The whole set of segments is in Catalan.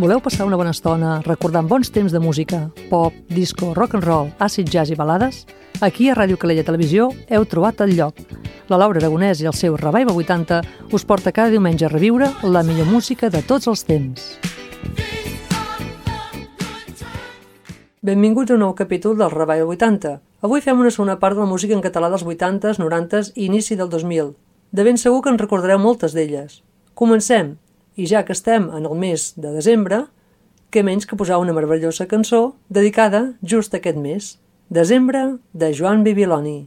Voleu passar una bona estona recordant bons temps de música, pop, disco, rock and roll, acid jazz i balades? Aquí a Ràdio Calella Televisió heu trobat el lloc. La Laura Aragonès i el seu Revival 80 us porta cada diumenge a reviure la millor música de tots els temps. Benvinguts a un nou capítol del Revival 80. Avui fem una segona part de la música en català dels 80s, 90s i inici del 2000. De ben segur que en recordareu moltes d'elles. Comencem! I ja que estem en el mes de desembre, què menys que posar una meravellosa cançó dedicada just a aquest mes. Desembre, de Joan Bibiloni.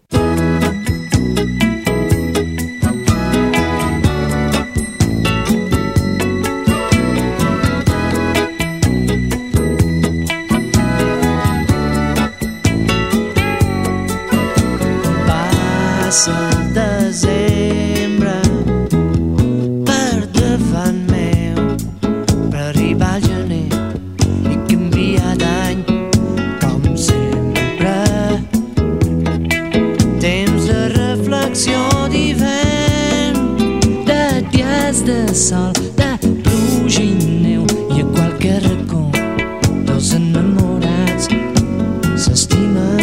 Passa el desembre per davant meu, per arribar al gener i canviar d'any com sempre. Temps de reflexió d'hivern, de dies de sol, de pluja i neu, i a qualque racó dels enamorats s'estimen.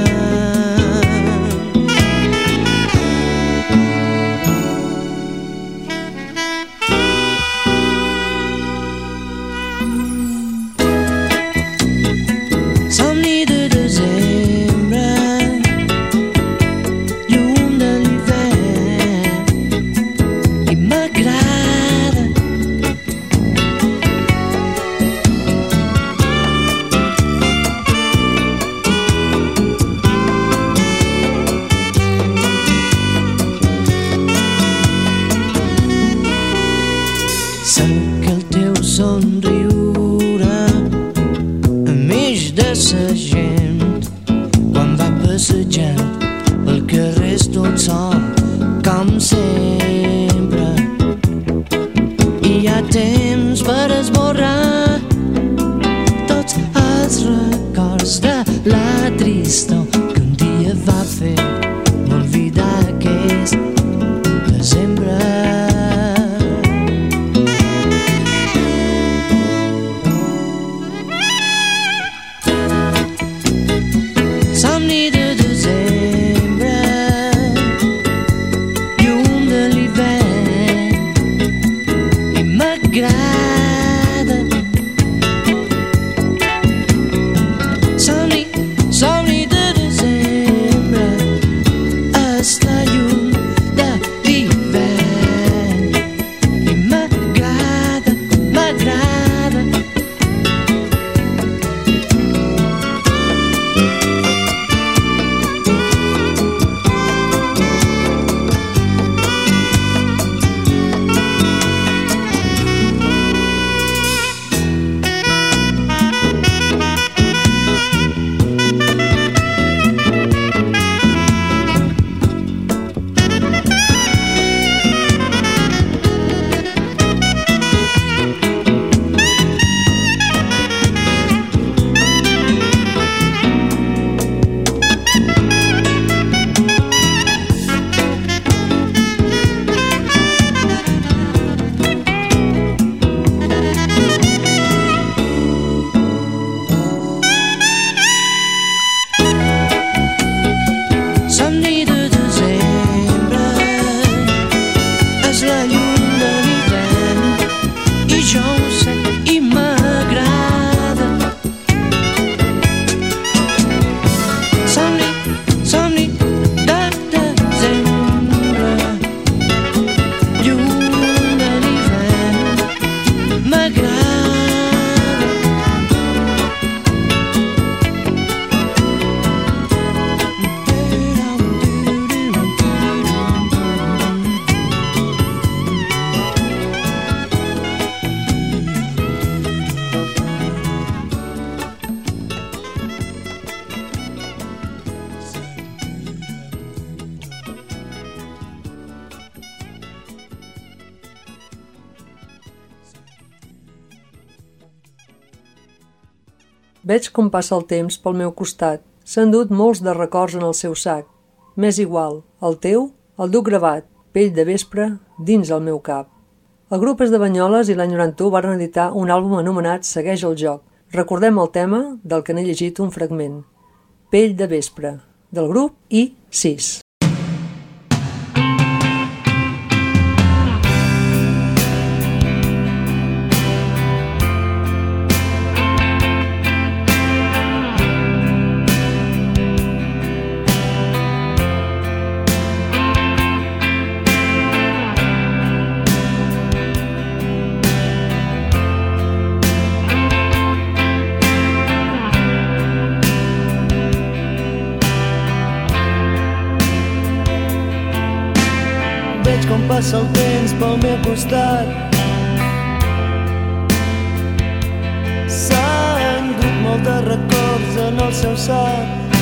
Veig com passa el temps pel meu costat. S'han dut molts de records en el seu sac. M'és igual, el teu el duc gravat, pell de vespre, dins el meu cap. El grup és de Banyoles i l'any 91 van editar un àlbum anomenat Segueix el joc. Recordem el tema del que n'he llegit un fragment. Pell de vespre, del grup I6. Com passa el temps pel meu costat, s'ha endut molt de records en el seu sac.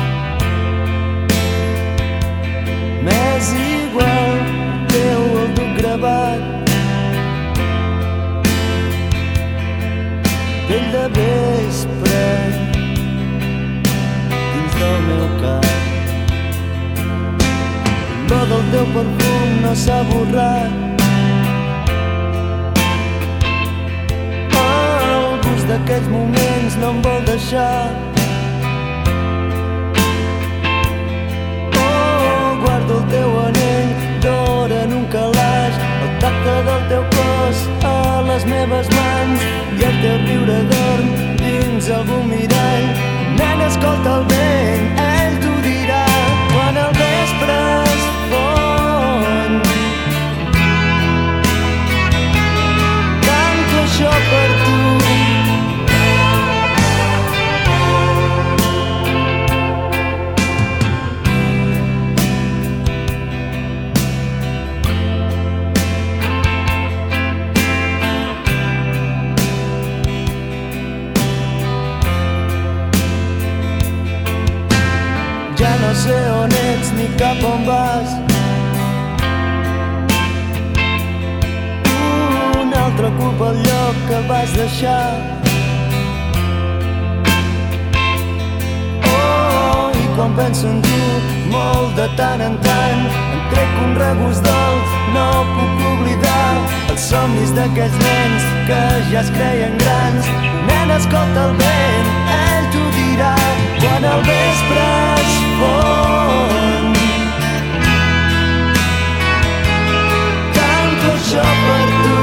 M'és igual, Déu el duc gravat, pell de vespre dins del meu cap. L'olor del teu perfum no s'ha borrat, el gust d'aquells moments no em vol deixar. Oh, guardo el teu anell d'or en un calaix, el tacte del teu cos a les meves mans i el teu riure dorm dins algun mirall. Nen, escolta el vent, ell t'ho dirà quan el vespre es fon. Canto això per tu. Ja no sé on ets ni cap on vas. Un altre ocupa el lloc que vas deixar. Oh, i quan penso en tu, molt de tant en tant, em trec un regust dolç, no puc oblidar els somnis d'aquells nens que ja es creien grans. Nen, escolta el vent, ell t'ho dirà quan el vespre es fon. Canto això per tu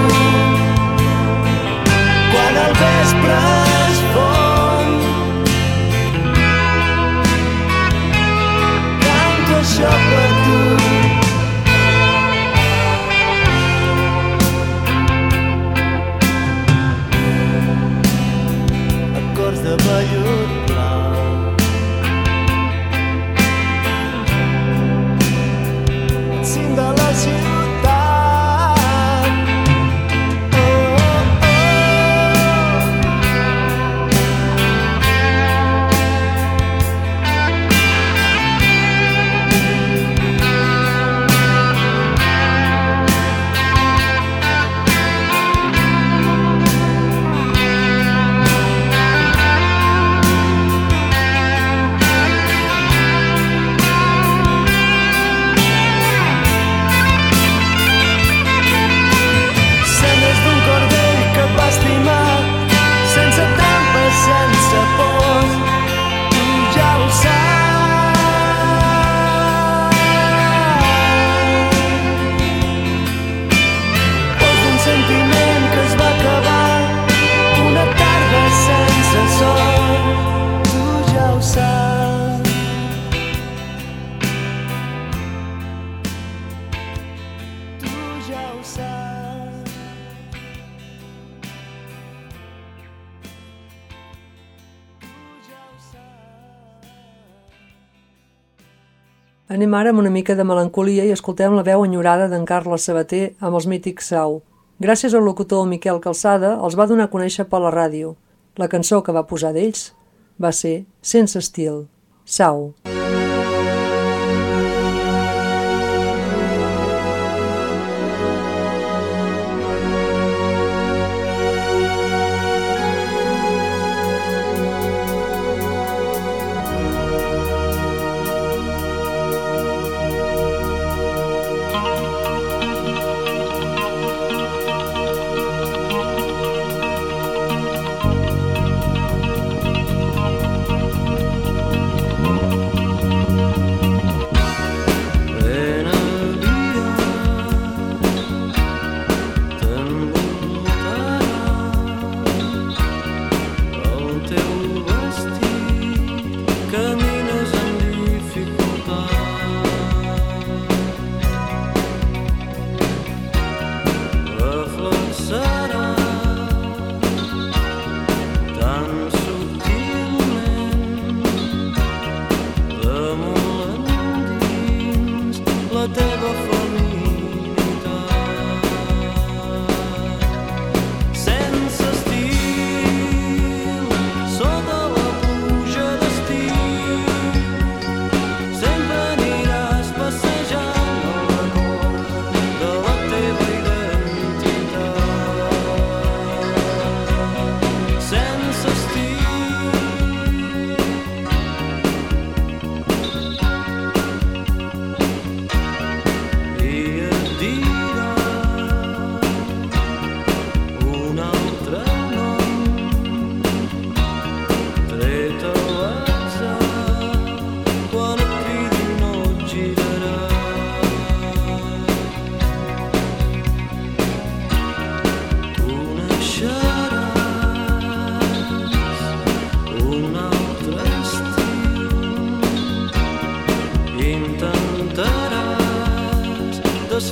quan el vespre es fon. Canto això per tu. Acords de vellut blau, cim de la ciutat. Oh, oh, oh. Cendres d'un cordell que et va estimar, sense trampes, sense pors, tu ja ho saps. Pols d'un sentiment que es va acabar, una tarda sense sol, tu ja ho saps. Tu ja ho saps. Anem ara amb una mica de melancolia i escoltem la veu enyorada d'en Carles Sabater amb els mítics Sau. Gràcies al locutor Miquel Calçada els va donar a conèixer per la ràdio. La cançó que va posar d'ells va ser Sense estil, Sau.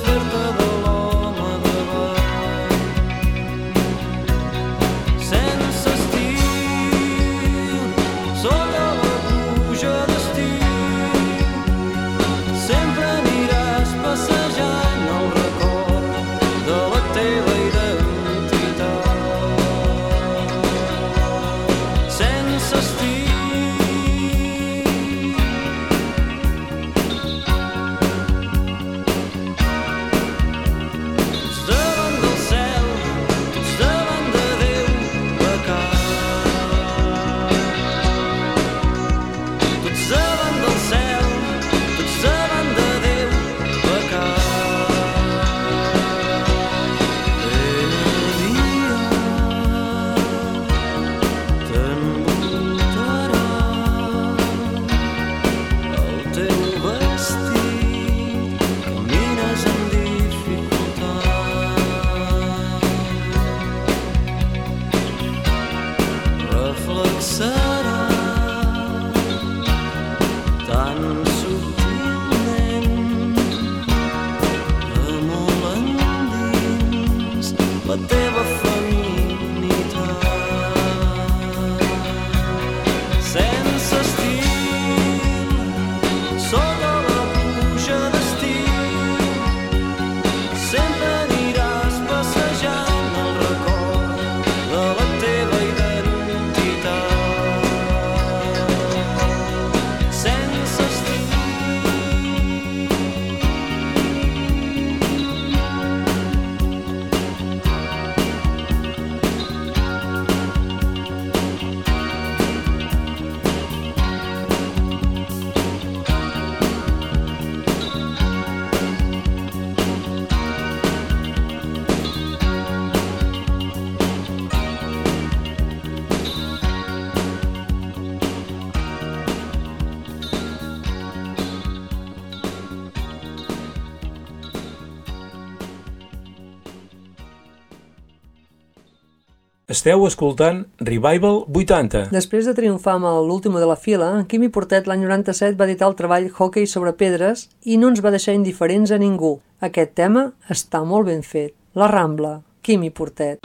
fer-te de l'home davant. Sense estil, sota la pluja d'estiu, sempre aniràs passejant el record de la teva identitat. Sense estil, reflexarà tan subtilment de molt endins la teva feminitat. Sense estil, sota la pluja d'estiu, sempre aniràs passejant el record de la teva identitat. Esteu escoltant Revival 80. Després de triomfar amb l'último de la fila, Quimi Portet l'any 97 va editar el treball Hockey sobre pedres i no ens va deixar indiferents a ningú. Aquest tema està molt ben fet. La Rambla, Quimi Portet.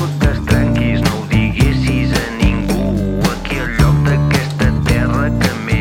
Que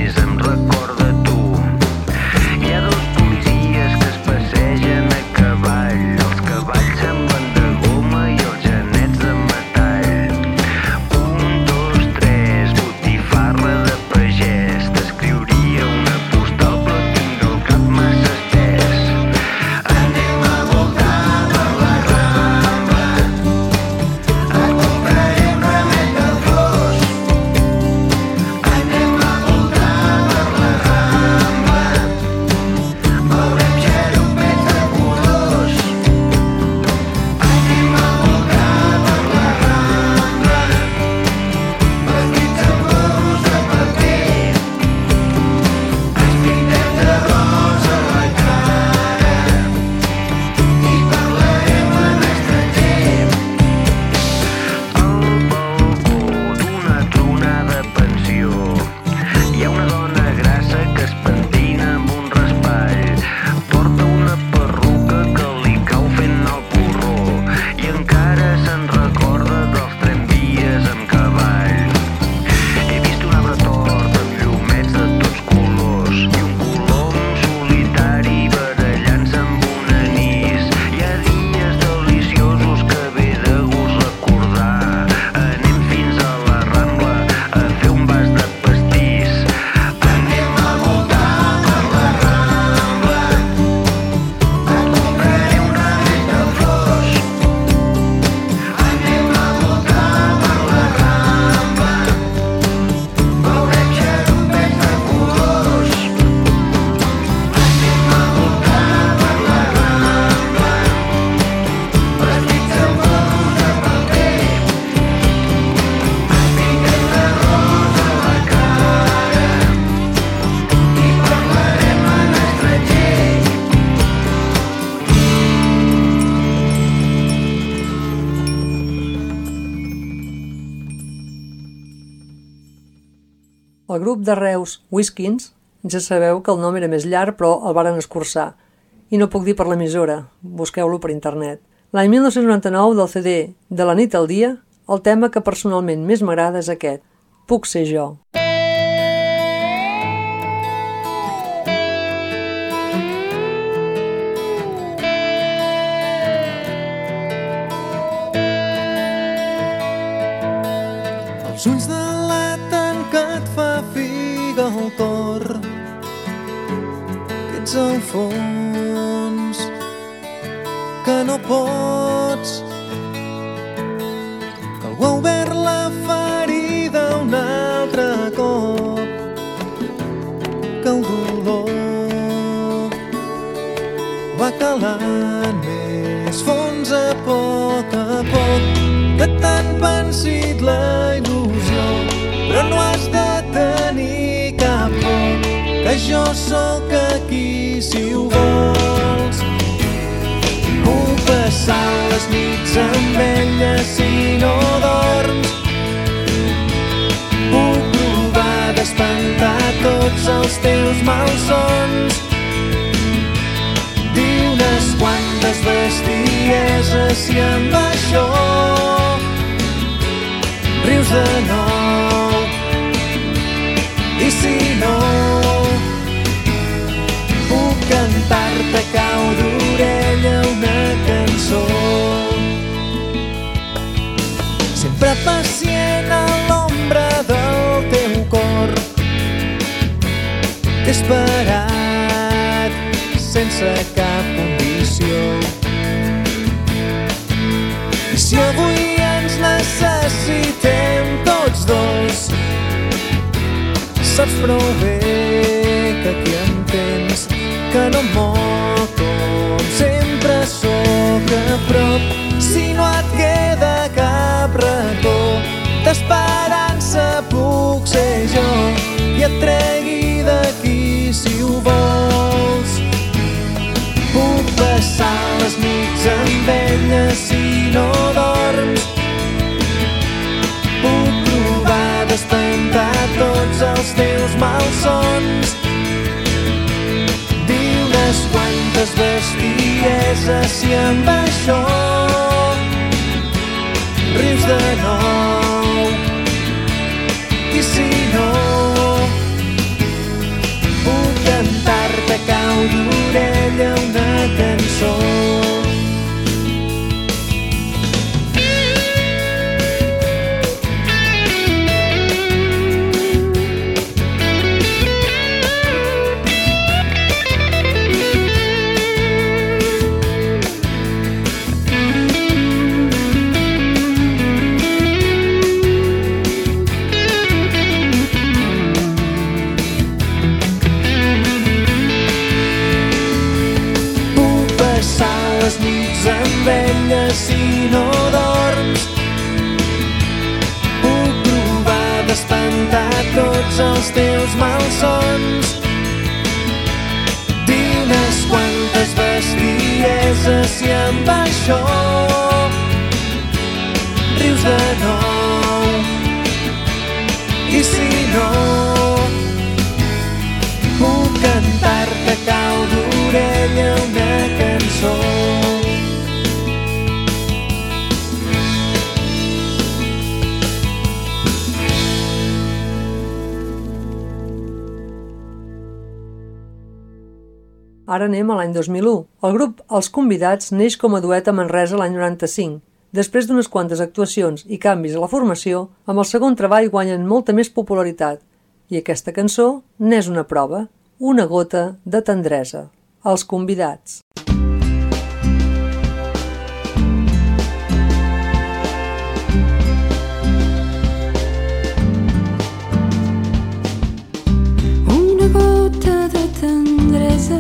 El grup de Reus Whiskins, ja sabeu que el nom era més llarg però el varen escurçar. I no puc dir per l'emissora, busqueu-lo per internet. L'any 1999 del CD De la nit al dia, el tema que personalment més m'agrada és aquest, Puc ser jo. Els ulls delaten que et fa figa el cor, que ets al fons, que no pots, que algú ha obert la ferida un altre cop, que el dolor va calant més fons a poc, que t'han pensit la il·lusió, però no has de tenir cap por, que jo sóc aquí si ho vols. Puc passar les nits amb ella si no dorms, puc provar d'espantar tots els teus malsons, dir unes quantes bestieses si amb això rius de nou. I si no, puc cantar-te a cau d'orella una cançó, sempre pacient a l'ombra del teu cor, t'he esperat sense cap condició. I si avui ens necessitem tots dos, saps prou bé que aquí em tens, que no em moc com sempre sóc a prop. Si no et queda cap racó d'esperança, puc ser jo i et tregui d'aquí si ho vols. Puc passar les nits amb ella si no dorms, puc provar d'espantar tots els teus malsons, dir unes quantes bestieses si amb això rius de nou. I si no, puc cantar-te a cau d'orella una cançó. Amb ella si no dorms, puc provar d'espantar tots els teus malsons, dir unes quantes bestieses si amb això rius de nou. I si no, puc cantar-te a cau d'orella una cançó. Ara anem a l'any 2001. El grup Els Convidats neix com a duet a Manresa l'any 95. Després d'unes quantes actuacions i canvis a la formació, amb el segon treball guanyen molta més popularitat. I aquesta cançó n'és una prova, Una gota de tendresa. Els Convidats. Una gota de tendresa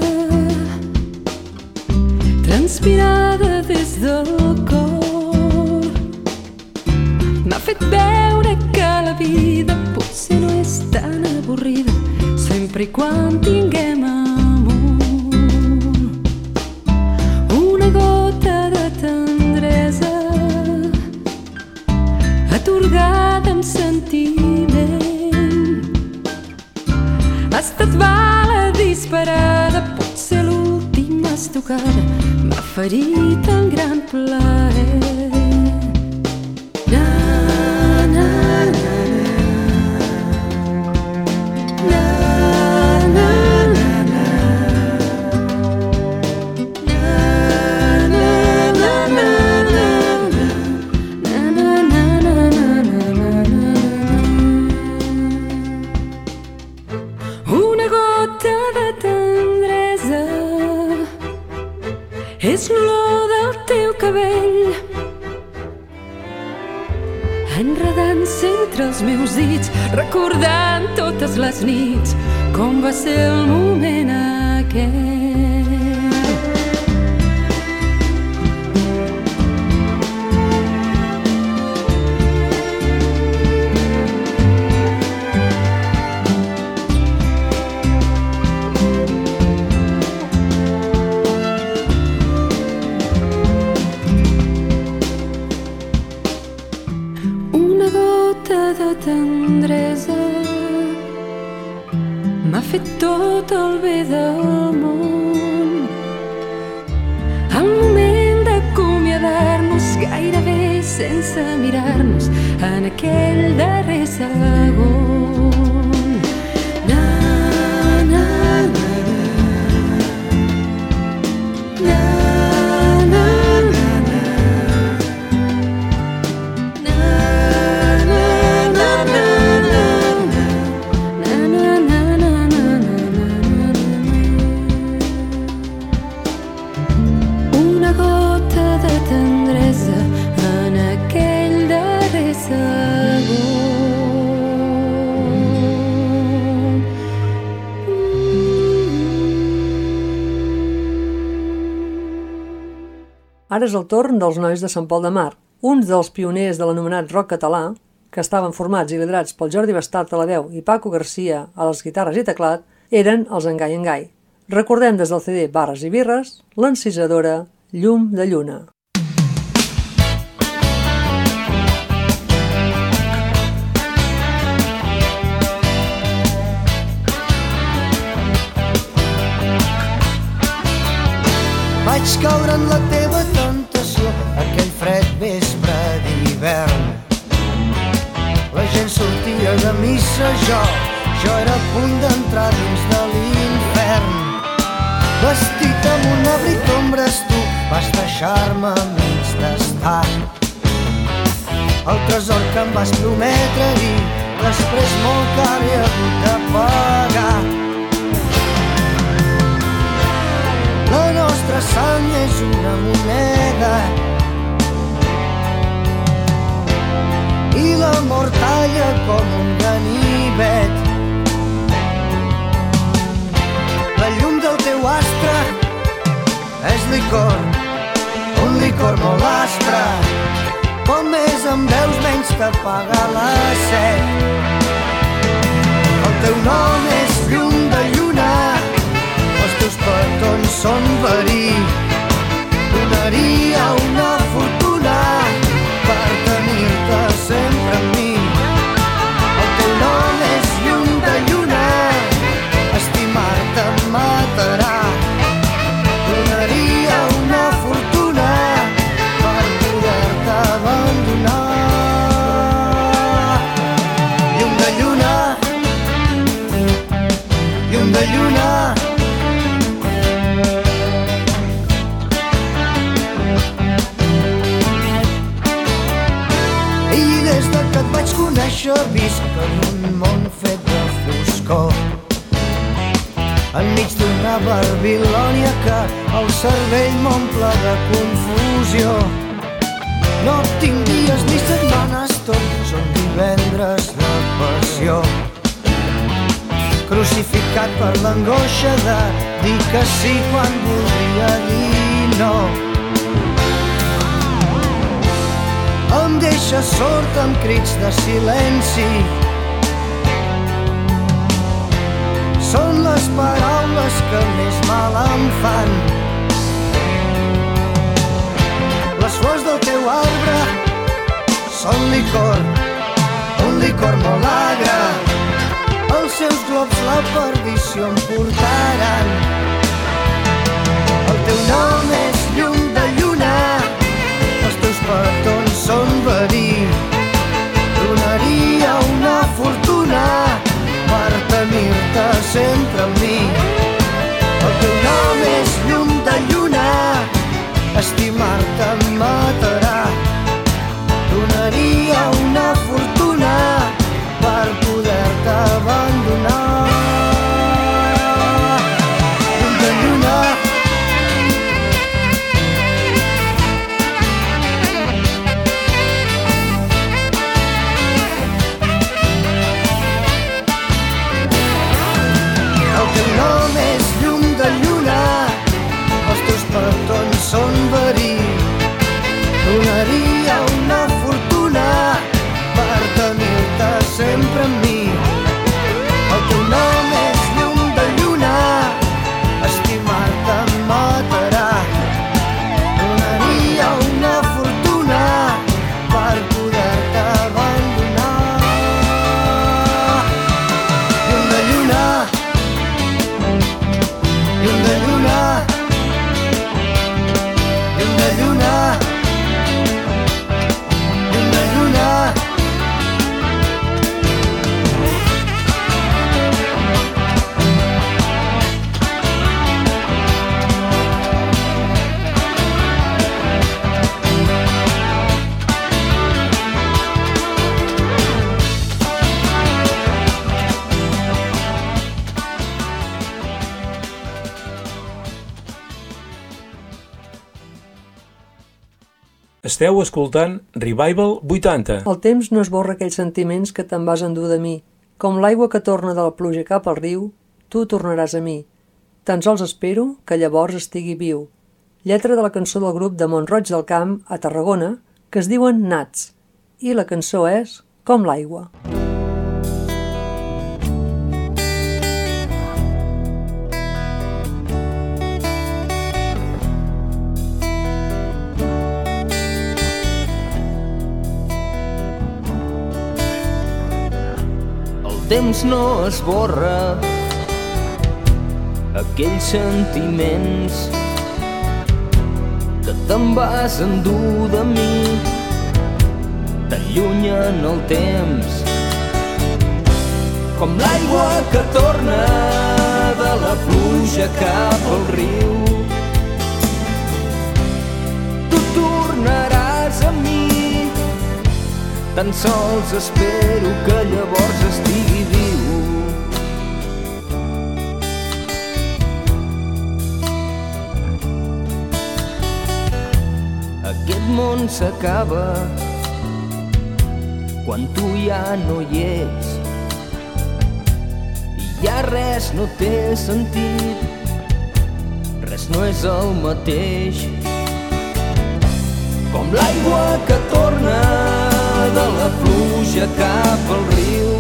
transpirada des del cor m'ha fet veure que la vida potser no és tan avorrida sempre i quan tinguem amor. Una gota de tendresa atorgada amb sentiment trucada m'ha ferit el gran plaer. Na, na, na, na, na, na, na, una gota de tendresa és l'olor del teu cabell enredant-se entre els meus dits, recordant totes les nits com va ser el moment aquell. De tendresa m'ha fet tot el bé del món. El moment d'acomiadar-nos gairebé sense mirar-nos en aquell darrer segon. Na, na, na, na, na, Ara és el torn dels Nois de Sant Pol de Mar, uns dels pioners de l'anomenat rock català, que estaven formats i liderats pel Jordi Bastart a la veu i Paco Garcia a les guitarres i teclat, eren els Engai Engai. Recordem des del CD Barres i Birres, l'encisadora Llum de Lluna. Vaig caure en la teva tentació aquell fred vespre d'hivern. La gent sortia de missa, jo era a punt d'entrar dins de l'infern. Vestit amb un abric d'ombres tu vas deixar-me mig d'estat. El tresor que em vas prometre dir després molt car he hagut de pagar. La nostra sang és una moneda i l'amor talla com un ganivet. La llum del teu astre és licor, un licor molt aspre. Com més em veus menys t'apaga la set. El teu nom és llum de lluna, els teus petons són verí. Donaria una fortuna per tenir-te sempre amb mi. El teu nom és llum de lluna, estimar-te em matarà. Donaria una fortuna per poder-te abandonar. Llum de lluna, llum de lluna. Vaig conèixer, visc en un món fet de foscor, enmig d'una Babilònia que el cervell m'omple de confusió. No tinc dies ni setmanes, tots són divendres de passió. Crucificat per l'angoixa de dir que sí quan voldria dir no. Em deixa sord amb crits de silenci. Són les paraules que més mal em fan. Les flors del teu arbre són licor, un licor molt agre. Els seus globs la perdició em portaran. El teu nom sempre amb mi. El teu nom és llum de lluna, estimar-te em matarà. Donaria una fortuna per poder-te abandonar. Llum de lluna, el teu nom és llum de lluna, els teus petons són verí. Donaria una fortuna per tenir-te sempre amb mi. El teu nom és llum de lluna, estimar-te em matarà. Donaria una fortuna per poder-te abandonar. Llum de lluna, llum de lluna, llum de lluna, llum de lluna. Esteu escoltant Revival 80. El temps no esborra aquells sentiments que te'n vas endur de mi. Com l'aigua que torna de la pluja cap al riu, tu tornaràs a mi. Tan sols espero que llavors estigui viu. Lletra de la cançó del grup de Mont-roig del Camp, a Tarragona, que es diuen Nats. I la cançó és Com l'aigua. El temps no esborra aquells sentiments que te'n vas endur de mi, t'allunyen el temps, com l'aigua que torna de la pluja cap al riu. Tu tornaràs a mi, tan sols espero que llavors estigui viu. Aquest món s'acaba quan tu ja no hi ets i ja res no té sentit, res no és el mateix. Com l'aigua que torna de la pluja cap al riu,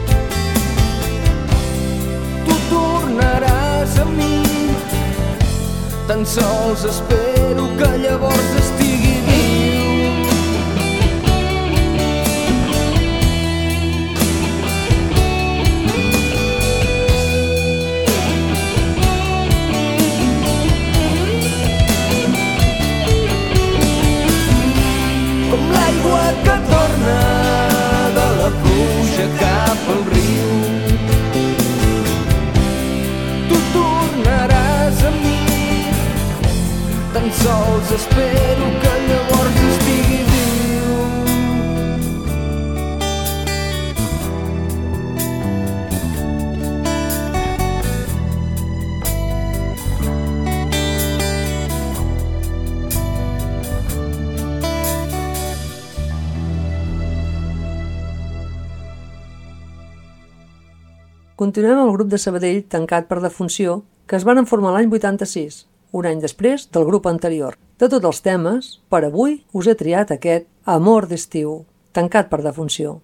tu tornaràs a mi, tan sols espero que llavors estigui viu. Com l'aigua que torna de la pluja cap al riu, tu tornaràs a mi, tan sols espero que llavors estigui viu. Continuem amb el grup de Sabadell tancat per defunció, que es van formar l'any 86, un any després del grup anterior. De tots els temes, per avui us he triat aquest Amor d'estiu, tancat per defunció.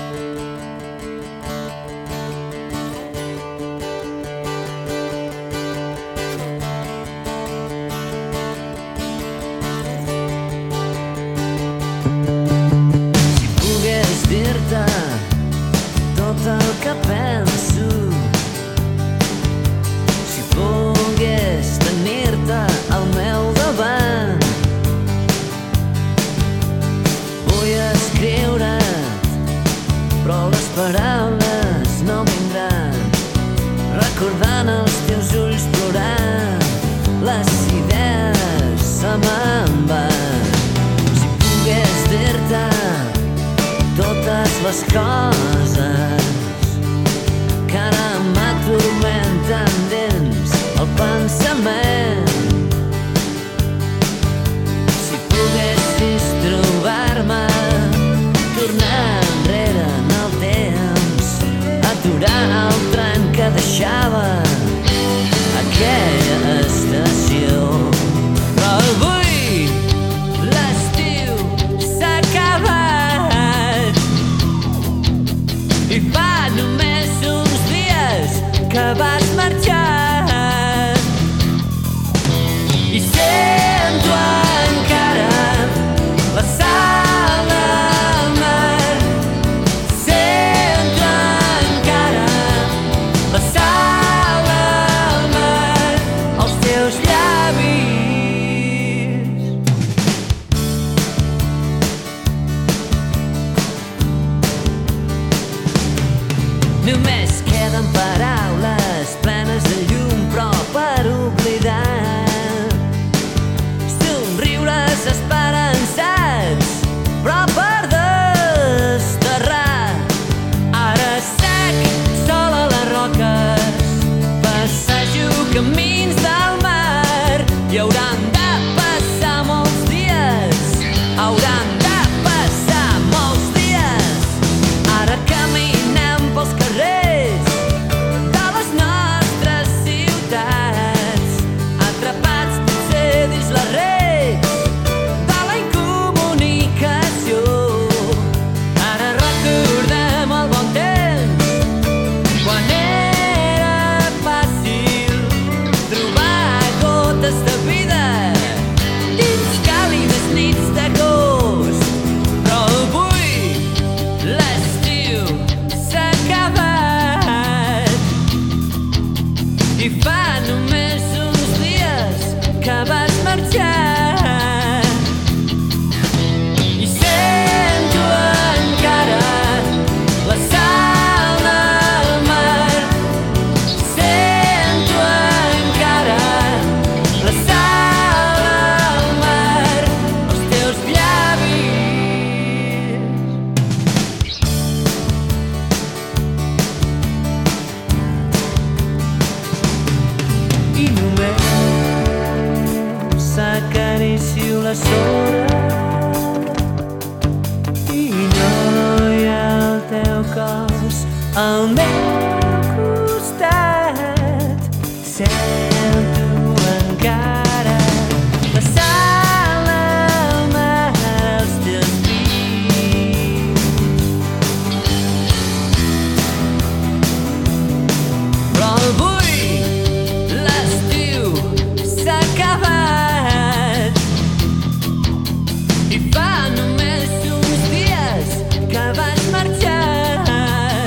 Si pogués dir-te tot el que penso, si pogués tenir-te al meu davant, vull escriure't me'n va. Si pogués dir-te totes les coses que ara m'atormenten dins el pensament. Si poguessis trobar-me, tornar enrere en el temps, aturar el tren que deixava aquella estació. Però avui l'estiu s'ha acabat i fa només uns dies que vas marxar i sento encara la sal del mar, sento encara la sal del mar als teus llavis. Només queden paraules plenes de llum, però per oblidar, somriures esperançats, però per desterrar. Ara sec, sol a les roques, passejo camins del mar i hauran de passar molts dies, hauran de passar molts dies. Ara caminem pels carrers de les nostres ciutats, atrapats potser dins les rets de la incomunicació. Ara recordem el bon temps, quan era fàcil trobar gotes de vida dins càlides nits d'agost. Però avui l'estiu s'ha acabat i fa només uns dies que vas marxar i sento encara la sal del mar, sento encara la sal del mar als teus llavis. I només acaricio la sorra i no hi ha el teu cos al meu costat. Sento encara la sal del mar als teus dits. Però avui l'estiu s'ha acabat i fa només uns dies que vas marxar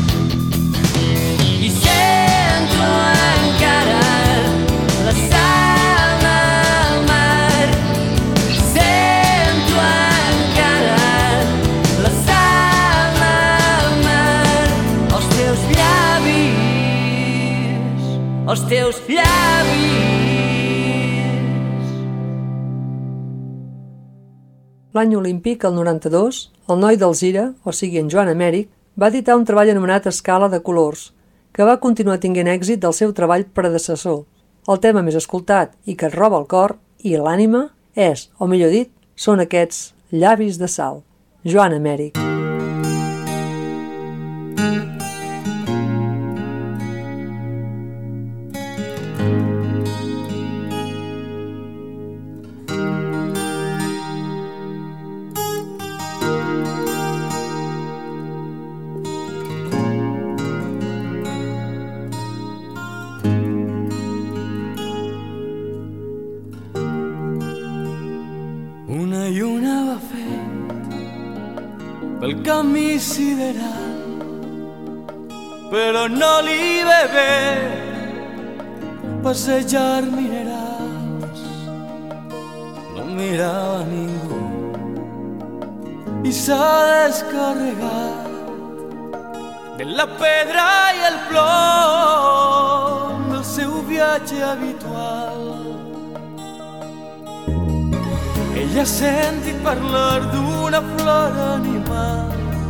i sento encara la sal del mar, sento encara la sal del mar als teus llavis, als teus llavis. L'any olímpic, el 92, el noi d'Alzira, o sigui en Joan Amèric, va editar un treball anomenat Escala de colors, que va continuar tinguent èxit del seu treball predecessor. El tema més escoltat i que et roba el cor i l'ànima és, o millor dit, són aquests llavis de sal. Joan Amèric. Una lluna va fet pel camí sideral, però no li ve bé passejar minerals. No mirava ningú i s'ha descarregat de la pedra i el plom del seu viatge habitual. Ella ha sentit parlar d'una flor animal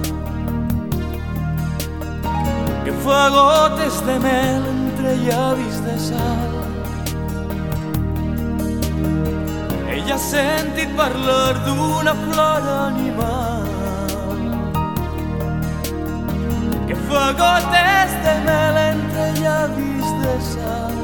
que fa gotes de mel entre llavis de sal. Ella ha sentit parlar d'una flor animal que fa gotes de mel entre llavis de sal.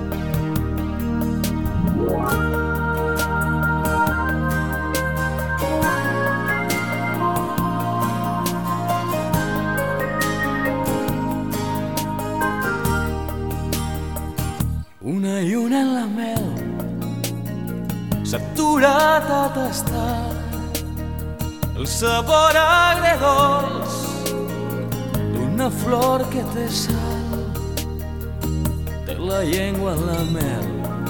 Una lluna en la mel s'ha aturat a tastar el sabor agredolç d'una flor que té sal. Té la llengua en la mel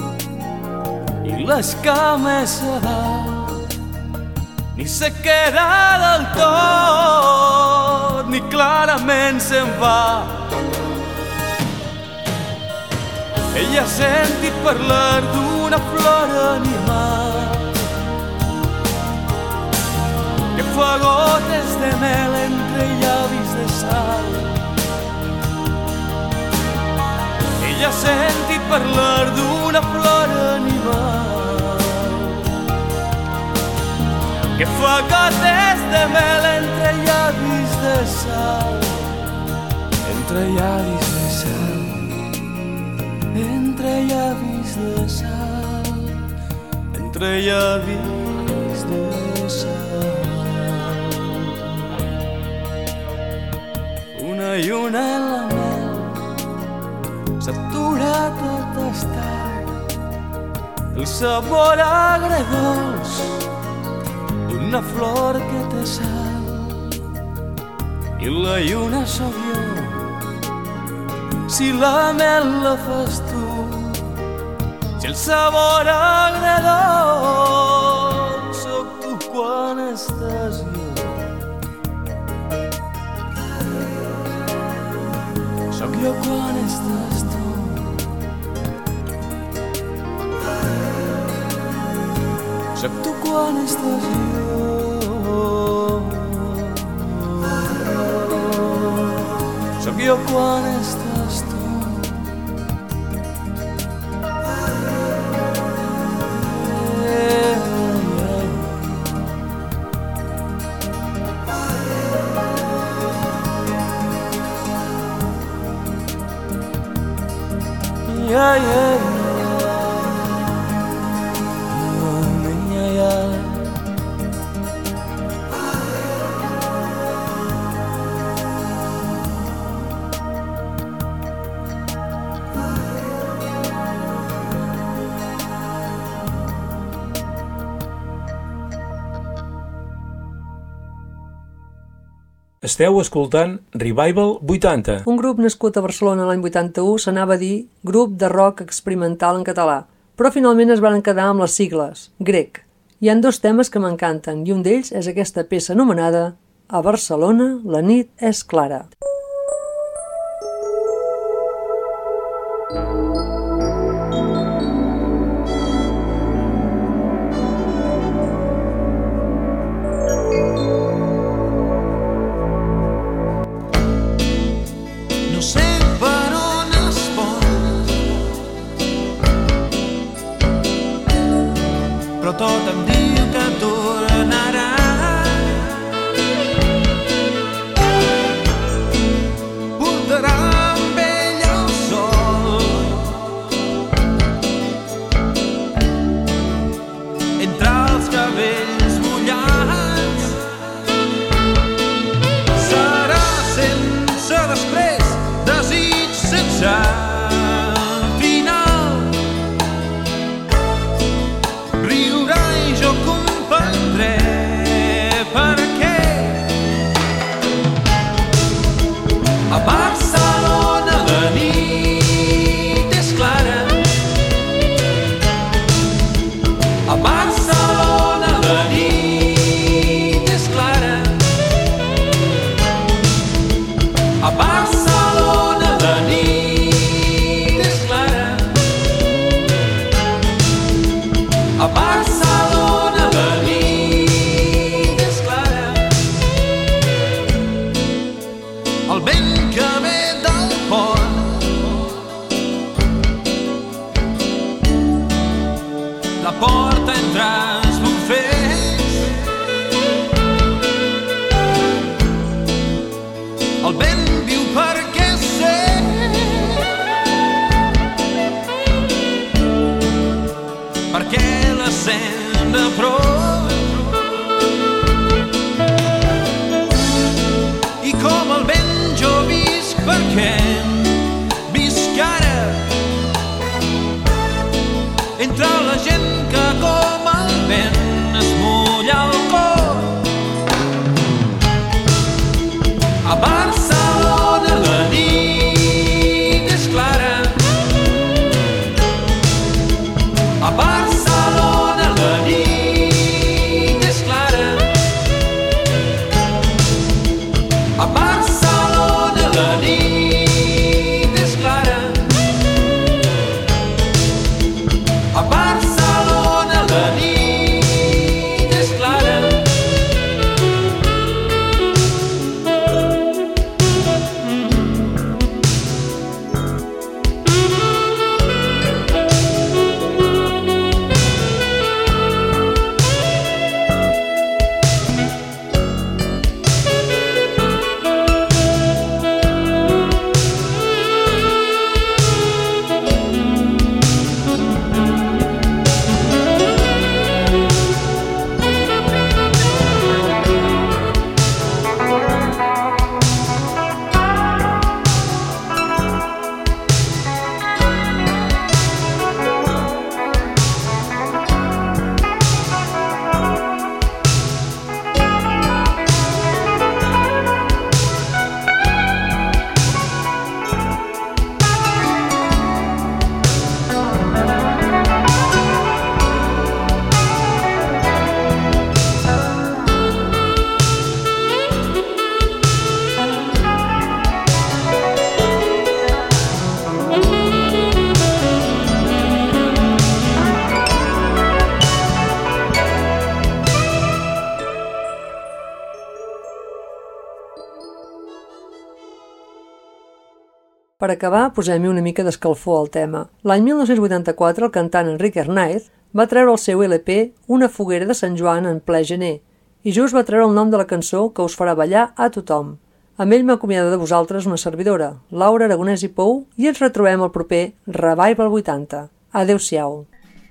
i les cames a dalt, ni se queda del tot ni clarament se'n va. Ella ha sentit parlar d'una flor animal que fa gotes de mel entre llavis de sal. Ella ha sentit parlar d'una flor animal que fa gotes de mel entre llavis de sal. Entre llavis de sal, entre llavis de sal, entre llavis de sal. Una lluna en la mel s'ha aturat a tastar el sabor agredolç d'una flor que té sal. I la lluna sóc jo, si la mel la fas tu, si el sabor agredolç sóc tu quan estàs jo. Sóc jo quan estàs tu. Sóc tu quan estàs jo. Sóc jo quan estàs tu. Yeah, yeah, yeah. Esteu escoltant Revival 80. Un grup nascut a Barcelona l'any 81 s'anava a dir Grup de Rock Experimental en català, però finalment es van quedar amb les sigles, GREC. Hi han dos temes que m'encanten i un d'ells és aquesta peça anomenada A Barcelona la nit és clara. Tot em diu que tornarà. Portarà amb ell el sol entre els cabells mullats. Serà sense després, desig sense a Barcelona la nit és clara. A Barcelona la nit és clara. A Barcelona la nit entre la gent que com el vent es mulla el cor. A Barcelona la nit és clara. A Barcelona la nit és clara. A Barcelona la nit és clara. A Barcelona la nit és clara. Per acabar, posem-hi una mica d'escalfor al tema. L'any 1984, el cantant Enric Hernáez va treure el seu LP Una foguera de Sant Joan en ple gener, i just va treure el nom de la cançó que us farà ballar a tothom. Amb ell m'acomiada de vosaltres una servidora, Laura Aragonès i Pou, i ens retrobem el proper Revival 80. Adéu-siau.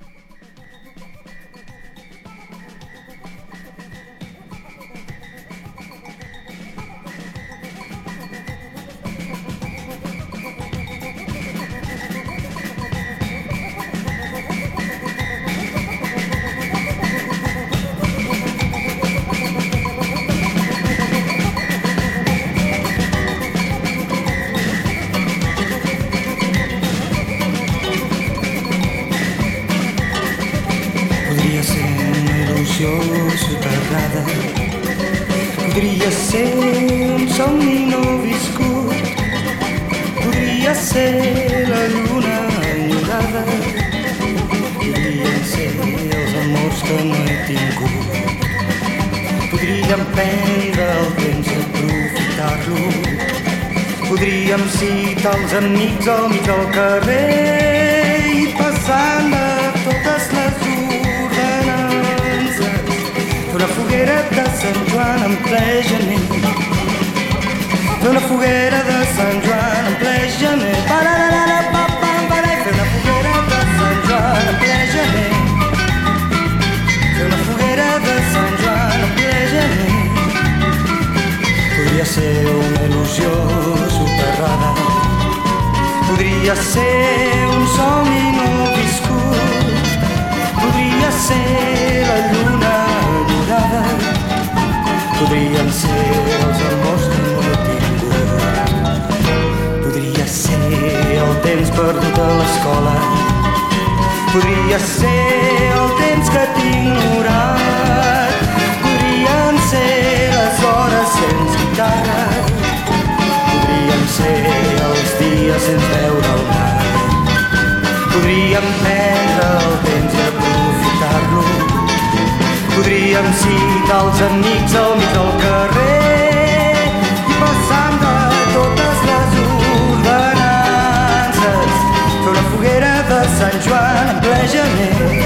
Soterrada. Podria ser un somni no viscut, podria ser la lluna enyorada, podrien ser els amors que no he tingut, podríem prendre el temps i aprofitar-lo, podríem citar els amics al mig del carrer i passant de totes les una foguera de Sant Joan en ple gener. Fer una foguera de Sant Joan en ple gener. Fer una foguera de Sant Joan en ple gener. Fer una foguera de Sant Joan en ple gener. Podria ser una il·lusió soterrada, podria ser un somni no viscut, podria ser la lluna enyorada, podrien ser els amors que no he tingut, podria ser el temps perdut a l'escola, podria ser el temps que t'he ignorat, podrien ser les hores sense guitarra, podrien ser els dies sense veure el mar, podríem prendre el temps i aprofitar-lo, podríem citar els amics al mig del carrer i passant de totes les ordenances, fer una foguera de Sant Joan en ple gener.